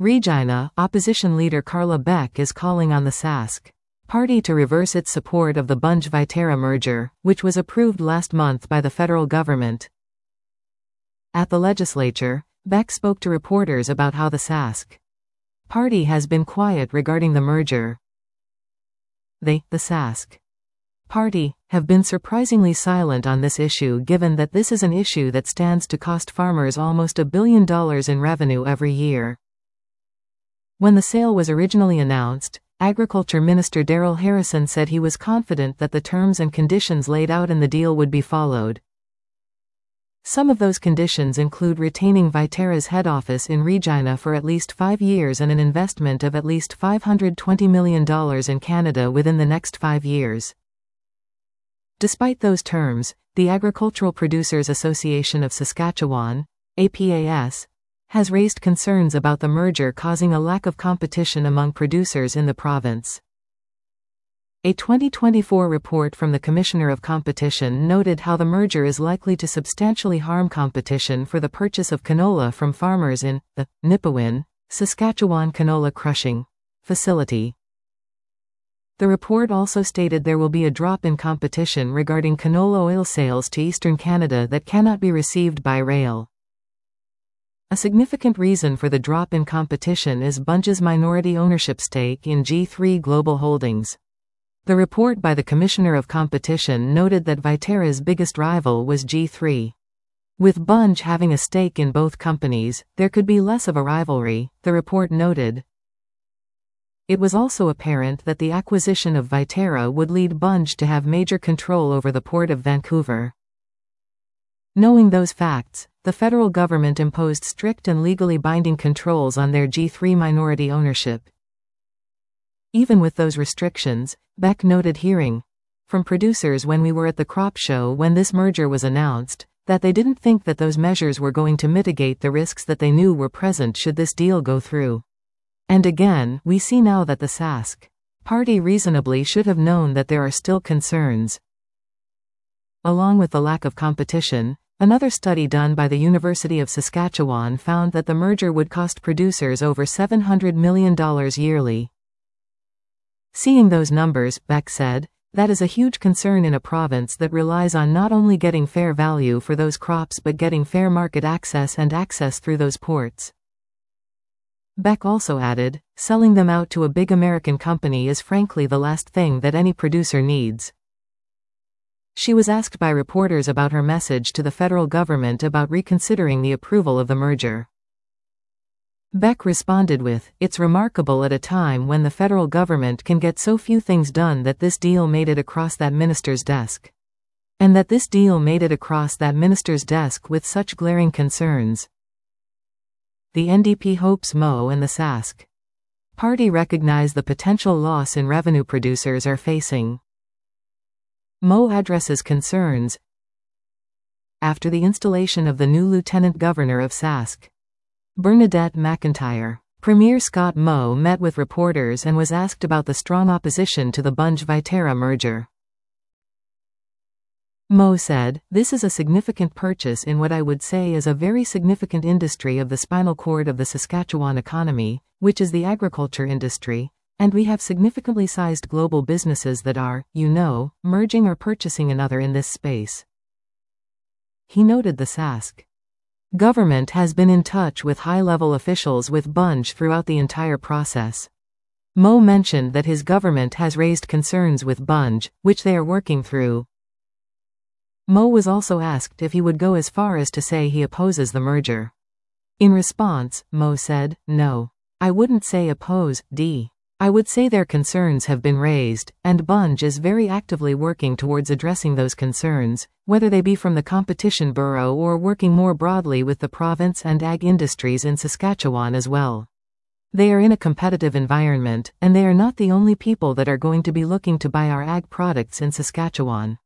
Regina, opposition leader Carla Beck is calling on the Sask party to reverse its support of the Bunge-Viterra merger, which was approved last month by the federal government. At the legislature, Beck spoke to reporters about how the Sask party has been quiet regarding the merger. The Sask party have been surprisingly silent on this issue, given that this is an issue that stands to cost farmers almost $1 billion in revenue every year. When the sale was originally announced, Agriculture Minister Darrell Harrison said he was confident that the terms and conditions laid out in the deal would be followed. Some of those conditions include retaining Viterra's head office in Regina for at least 5 years and an investment of at least $520 million in Canada within the next 5 years. Despite those terms, the Agricultural Producers Association of Saskatchewan, APAS, has raised concerns about the merger causing a lack of competition among producers in the province. A 2024 report from the Commissioner of Competition noted how the merger is likely to substantially harm competition for the purchase of canola from farmers in the Nipawin, Saskatchewan canola crushing facility. The report also stated there will be a drop in competition regarding canola oil sales to eastern Canada that cannot be received by rail. A significant reason for the drop in competition is Bunge's minority ownership stake in G3 Global Holdings. The report by the Commissioner of Competition noted that Viterra's biggest rival was G3. With Bunge having a stake in both companies, there could be less of a rivalry, the report noted. It was also apparent that the acquisition of Viterra would lead Bunge to have major control over the Port of Vancouver. Knowing those facts, the federal government imposed strict and legally binding controls on their G3 minority ownership. Even with those restrictions, Beck noted hearing from producers when we were at the crop show when this merger was announced, that they didn't think that those measures were going to mitigate the risks that they knew were present should this deal go through. And again, we see now that the Sask party reasonably should have known that there are still concerns. Along with the lack of competition, another study done by the University of Saskatchewan found that the merger would cost producers over $700 million yearly. Seeing those numbers, Beck said, that is a huge concern in a province that relies on not only getting fair value for those crops but getting fair market access and access through those ports. Beck also added, selling them out to a big American company is frankly the last thing that any producer needs. She was asked by reporters about her message to the federal government about reconsidering the approval of the merger. Beck responded with, "It's remarkable at a time when the federal government can get so few things done that this deal made it across that minister's desk. And that this deal made it across that minister's desk with such glaring concerns." The NDP hopes Moe and the Sask party recognize the potential loss in revenue producers are facing. Moe addresses concerns after the installation of the new Lieutenant Governor of Sask, Bernadette McIntyre. Premier Scott Moe met with reporters and was asked about the strong opposition to the Bunge-Viterra merger. Moe said, "This is a significant purchase in what I would say is a very significant industry of the spinal cord of the Saskatchewan economy, which is the agriculture industry. And we have significantly sized global businesses that are, merging or purchasing another in this space." He noted the Sask government has been in touch with high-level officials with Bunge throughout the entire process. Moe mentioned that his government has raised concerns with Bunge, which they are working through. Moe was also asked if he would go as far as to say he opposes the merger. In response, Moe said, "No. I wouldn't say oppose, I would say their concerns have been raised, and Bunge is very actively working towards addressing those concerns, whether they be from the Competition Bureau or working more broadly with the province and ag industries in Saskatchewan as well. They are in a competitive environment, and they are not the only people that are going to be looking to buy our ag products in Saskatchewan."